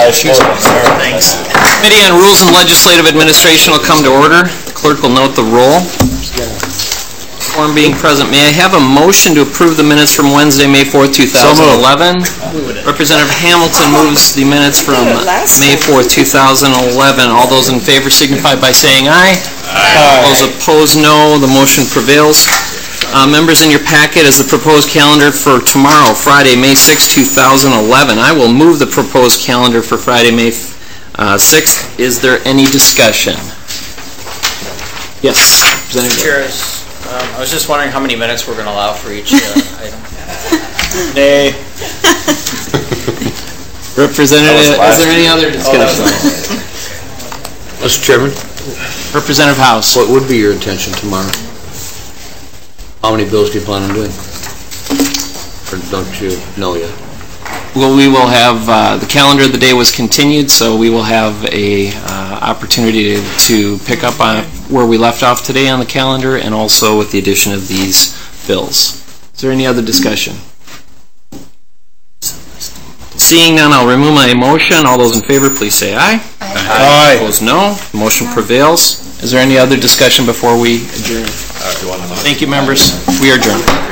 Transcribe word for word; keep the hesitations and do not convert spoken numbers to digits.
Thanks. Committee on Rules and Legislative Administration will come to order. The clerk will note the roll. Quorum being present, may I have a motion to approve the minutes from Wednesday, May fourth, two thousand eleven? So Representative Hamilton moves the minutes from May fourth, two thousand eleven. All those in favor signify by saying aye. Aye. Those opposed, no. The motion prevails. Uh, members, in your packet is the proposed calendar for tomorrow, Friday, May sixth, two thousand eleven. I will move the proposed calendar for Friday, May sixth. Is there any discussion? Yes, Representative. Chair, um, I was just wondering how many minutes we're going to allow for each uh, item. Nay. Representative, is there any other discussion? Oh, Mister Chairman? Representative House. What would be your intention tomorrow? How many bills do you plan on doing? Or don't you know yet? Well, we will have, uh, the calendar of the day was continued, so we will have a uh, opportunity to, to pick up on where we left off today on the calendar, and also with the addition of these bills. Is there any other discussion? Seeing none, I'll remove my motion. All those in favor, please say aye. Aye. Aye. Opposed, no. Motion prevails. Is there any other discussion before we adjourn? Thank you, members. We are adjourned.